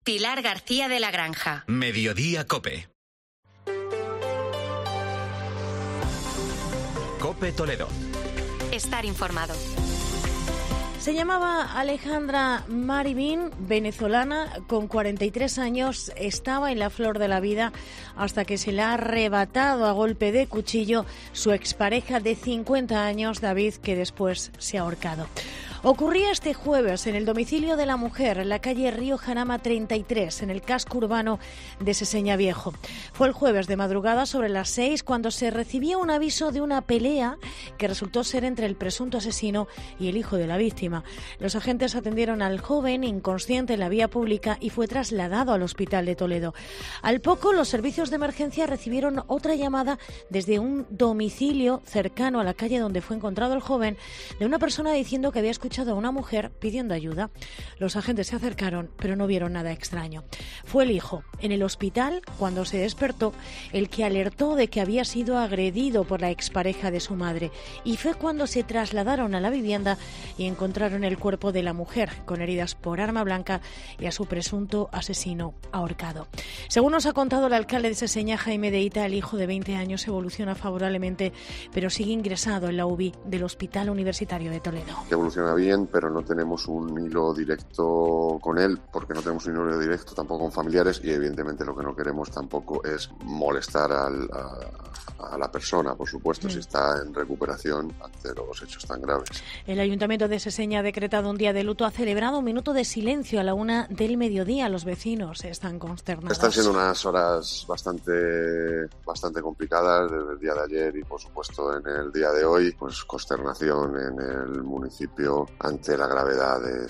Pilar García de la Granja. Mediodía COPE. COPE Toledo. Estar informado. Se llamaba Alejandra Maribín, venezolana, con 43 años, estaba en la flor de la vida hasta que se le ha arrebatado a golpe de cuchillo su expareja de 50 años, David, que después se ha ahorcado. Ocurría este jueves en el domicilio de la mujer, en la calle Río Jarama 33, en el casco urbano de Seseña Viejo. Fue el jueves de madrugada sobre las 6 cuando se recibía un aviso de una pelea que resultó ser entre el presunto asesino y el hijo de la víctima. Los agentes atendieron al joven inconsciente en la vía pública y fue trasladado al hospital de Toledo. Al poco, los servicios de emergencia recibieron otra llamada desde un domicilio cercano a la calle donde fue encontrado el joven, de una persona diciendo que había escuchado a una mujer pidiendo ayuda. Los agentes se acercaron, pero no vieron nada extraño. Fue el hijo, en el hospital, cuando se despertó, el que alertó de que había sido agredido por la expareja de su madre. Y fue cuando se trasladaron a la vivienda y encontraron el cuerpo de la mujer, con heridas por arma blanca, y a su presunto asesino ahorcado. Según nos ha contado el alcalde de Seseña, Jaime de Ita, el hijo de 20 años evoluciona favorablemente, pero sigue ingresado en la UBI del Hospital Universitario de Toledo. Evoluciona bien, pero no tenemos un hilo directo con él, porque no tenemos un hilo directo tampoco con familiares, y evidentemente lo que no queremos tampoco es molestar a la persona, por supuesto, si está en recuperación ante los hechos tan graves. El Ayuntamiento de Seseña ha decretado un día de luto, ha celebrado un minuto de silencio a la 1 del mediodía. Los vecinos están consternados. Están siendo unas horas bastante complicadas desde el día de ayer y por supuesto en el día de hoy, pues consternación en el municipio ante la gravedad de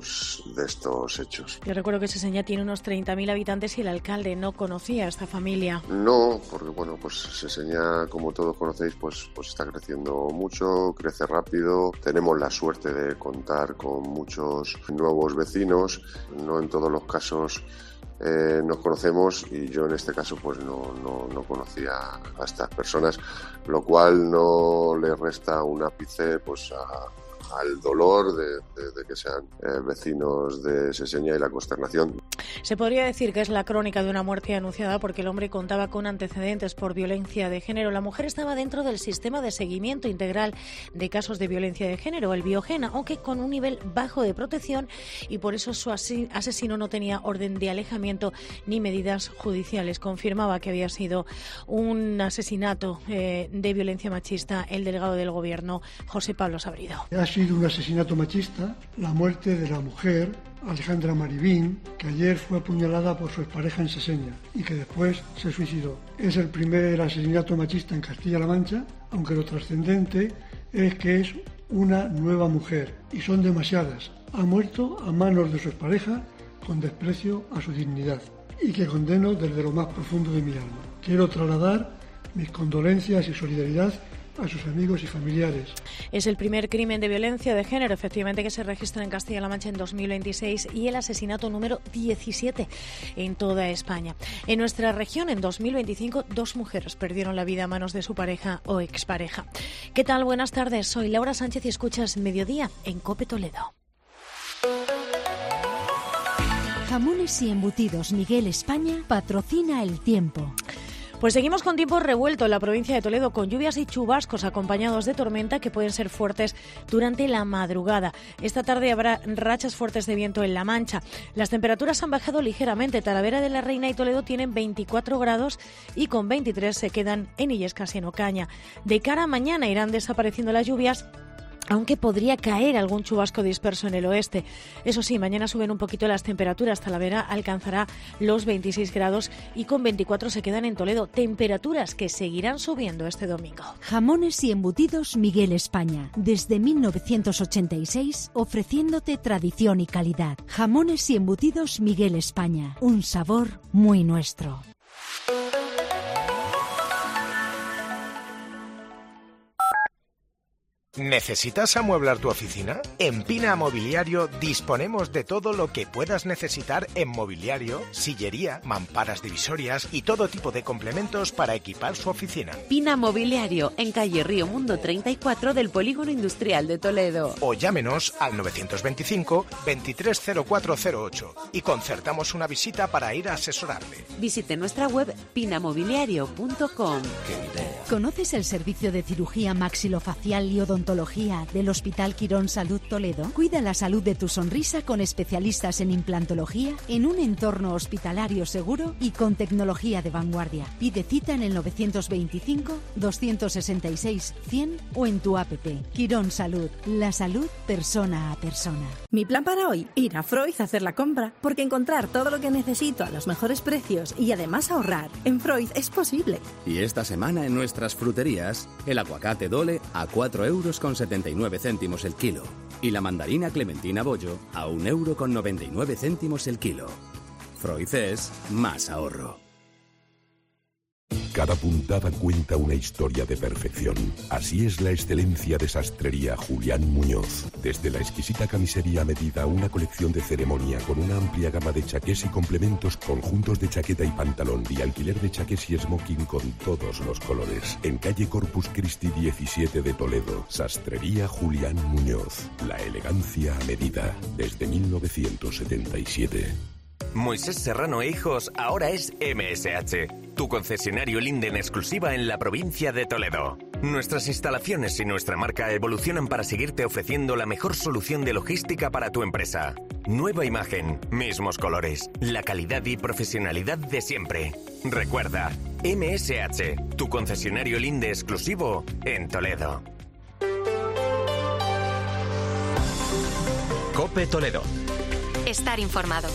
estos hechos. Yo recuerdo que Seseña tiene unos 30.000 habitantes y el alcalde no conocía a esta familia. No, porque bueno, pues Seseña, como todos conocéis, pues está creciendo mucho, crece rápido. Tenemos la suerte de contar con muchos nuevos vecinos. No en todos los casos nos conocemos, y yo en este caso pues no conocía a estas personas, lo cual no le resta un ápice pues al dolor de que sean vecinos de Seseña y la consternación. Se podría decir que es la crónica de una muerte anunciada, porque el hombre contaba con antecedentes por violencia de género. La mujer estaba dentro del sistema de seguimiento integral de casos de violencia de género, el Biogena, aunque con un nivel bajo de protección, y por eso su asesino no tenía orden de alejamiento ni medidas judiciales. Confirmaba que había sido un asesinato de violencia machista el delegado del Gobierno, José Pablo Sabrido. Ha sido un asesinato machista la muerte de la mujer Alejandra Maribín, que ayer fue apuñalada por su expareja en Seseña y que después se suicidó. Es el primer asesinato machista en Castilla-La Mancha, aunque lo trascendente es que es una nueva mujer, y son demasiadas. Ha muerto a manos de su expareja con desprecio a su dignidad, y que condeno desde lo más profundo de mi alma. Quiero trasladar mis condolencias y solidaridad a sus amigos y familiares. Es el primer crimen de violencia de género, efectivamente, que se registra en Castilla-La Mancha en 2026 y el asesinato número 17 en toda España. En nuestra región, en 2025, 2 mujeres perdieron la vida a manos de su pareja o expareja. ¿Qué tal? Buenas tardes. Soy Laura Sánchez y escuchas Mediodía en COPE Toledo. Jamones y embutidos Miguel España patrocina el tiempo. Pues seguimos con tiempo revuelto en la provincia de Toledo, con lluvias y chubascos acompañados de tormenta que pueden ser fuertes durante la madrugada. Esta tarde habrá rachas fuertes de viento en La Mancha. Las temperaturas han bajado ligeramente. Talavera de la Reina y Toledo tienen 24 grados y con 23 se quedan en Illescas y en Ocaña. De cara a mañana irán desapareciendo las lluvias, aunque podría caer algún chubasco disperso en el oeste. Eso sí, mañana suben un poquito las temperaturas. Talavera alcanzará los 26 grados y con 24 se quedan en Toledo. Temperaturas que seguirán subiendo este domingo. Jamones y embutidos Miguel España. Desde 1986, ofreciéndote tradición y calidad. Jamones y embutidos Miguel España. Un sabor muy nuestro. ¿Necesitas amueblar tu oficina? En Pina Mobiliario disponemos de todo lo que puedas necesitar en mobiliario, sillería, mamparas divisorias y todo tipo de complementos para equipar su oficina. Pina Mobiliario, en calle Río Mundo 34 del Polígono Industrial de Toledo. O llámenos al 925 230408 y concertamos una visita para ir a asesorarle. Visite nuestra web pinamobiliario.com. ¿Conoces el servicio de cirugía maxilofacial y odontología del Hospital Quirón Salud Toledo? Cuida la salud de tu sonrisa con especialistas en implantología en un entorno hospitalario seguro y con tecnología de vanguardia. Pide cita en el 925-266-100 o en tu app. Quirón Salud, la salud persona a persona. Mi plan para hoy, ir a Freud a hacer la compra, porque encontrar todo lo que necesito a los mejores precios y además ahorrar en Freud es posible. Y esta semana en nuestras fruterías, el aguacate Dole a 4,79 € el kilo y la mandarina Clementina Bollo a 1,99 € el kilo. Freud es más ahorro. Cada puntada cuenta una historia de perfección. Así es la excelencia de Sastrería Julián Muñoz. Desde la exquisita camisería a medida, una colección de ceremonia con una amplia gama de chaqués y complementos, conjuntos de chaqueta y pantalón y alquiler de chaqués y smoking con todos los colores. En calle Corpus Christi 17 de Toledo, Sastrería Julián Muñoz. La elegancia a medida, desde 1977. Moisés Serrano e Hijos ahora es MSH, tu concesionario Linde en exclusiva en la provincia de Toledo. Nuestras instalaciones y nuestra marca evolucionan para seguirte ofreciendo la mejor solución de logística para tu empresa. Nueva imagen, mismos colores, la calidad y profesionalidad de siempre. Recuerda, MSH, tu concesionario Linde exclusivo en Toledo. COPE Toledo. Estar informado.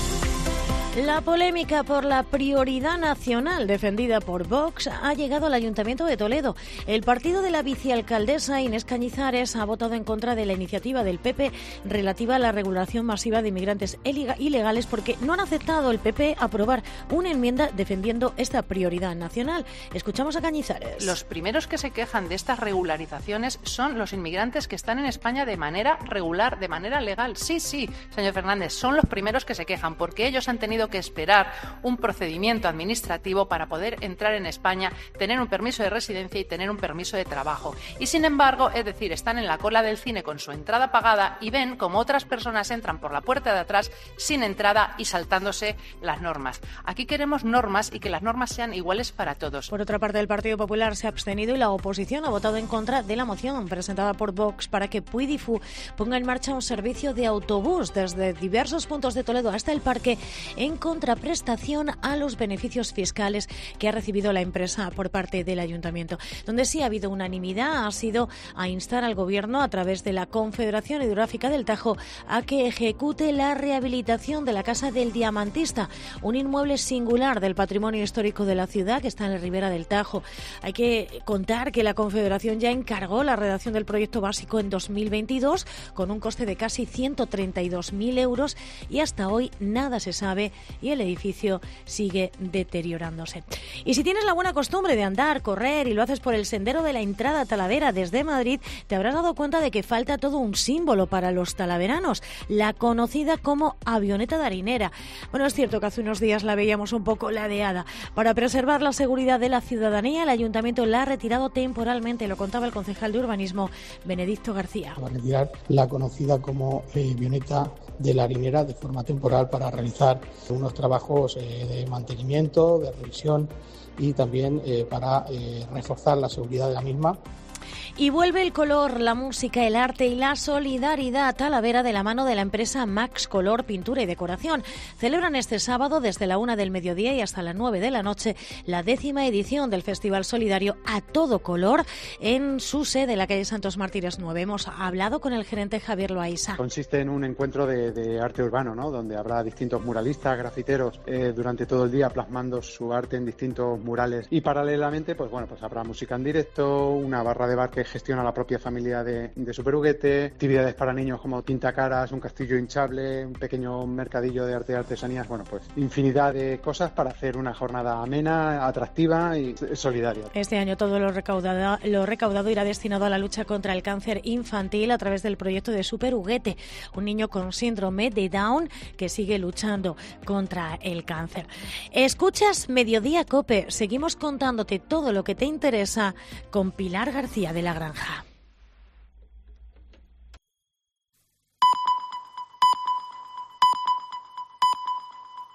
La polémica por la prioridad nacional defendida por Vox ha llegado al Ayuntamiento de Toledo. El partido de la vicealcaldesa Inés Cañizares ha votado en contra de la iniciativa del PP relativa a la regulación masiva de inmigrantes ilegales porque no han aceptado el PP aprobar una enmienda defendiendo esta prioridad nacional. Escuchamos a Cañizares. Los primeros que se quejan de estas regularizaciones son los inmigrantes que están en España de manera regular, de manera legal. Sí, señor Fernández, son los primeros que se quejan porque ellos han tenido que esperar un procedimiento administrativo para poder entrar en España, tener un permiso de residencia y tener un permiso de trabajo. Y sin embargo, es decir, están en la cola del cine con su entrada pagada y ven como otras personas entran por la puerta de atrás sin entrada y saltándose las normas. Aquí queremos normas y que las normas sean iguales para todos. Por otra parte, el Partido Popular se ha abstenido y la oposición ha votado en contra de la moción presentada por Vox para que Puidifu ponga en marcha un servicio de autobús desde diversos puntos de Toledo hasta el parque en contraprestación a los beneficios fiscales que ha recibido la empresa por parte del Ayuntamiento. Donde sí ha habido unanimidad ha sido a instar al Gobierno a través de la Confederación Hidrográfica del Tajo a que ejecute la rehabilitación de la Casa del Diamantista, un inmueble singular del patrimonio histórico de la ciudad que está en la ribera del Tajo. Hay que contar que la Confederación ya encargó la redacción del proyecto básico en 2022 con un coste de casi 132.000 euros y hasta hoy nada se sabe y el edificio sigue deteriorándose. Y si tienes la buena costumbre de andar, correr y lo haces por el sendero de la entrada a Talavera desde Madrid, te habrás dado cuenta de que falta todo un símbolo para los talaveranos, la conocida como avioneta de harinera. Bueno, es cierto que hace unos días la veíamos un poco ladeada. Para preservar la seguridad de la ciudadanía, el Ayuntamiento la ha retirado temporalmente, lo contaba el concejal de Urbanismo, Benedicto García. Va a retirar la conocida como avioneta de la harinera de forma temporal para realizar unos trabajos de mantenimiento, de revisión y también para reforzar la seguridad de la misma. Y vuelve el color, la música, el arte y la solidaridad a Talavera de la mano de la empresa Max Color Pintura y Decoración. Celebran este sábado desde la 1 del mediodía y hasta las 9 de la noche la 10ª edición del Festival Solidario a todo color en su sede, la calle Santos Mártires 9. Hemos hablado con el gerente Javier Loaiza. Consiste en un encuentro de arte urbano, ¿no? Donde habrá distintos muralistas, grafiteros durante todo el día plasmando su arte en distintos murales y paralelamente pues habrá música en directo, una barra de hogar que gestiona la propia familia de Superjuguete, actividades para niños como pintacaras, un castillo hinchable, un pequeño mercadillo de arte y artesanías, bueno, pues infinidad de cosas para hacer una jornada amena, atractiva y solidaria. Este año todo lo recaudado irá destinado a la lucha contra el cáncer infantil a través del proyecto de Superjuguete, un niño con síndrome de Down que sigue luchando contra el cáncer. Escuchas Mediodía COPE, seguimos contándote todo lo que te interesa con Pilar García de la Granja.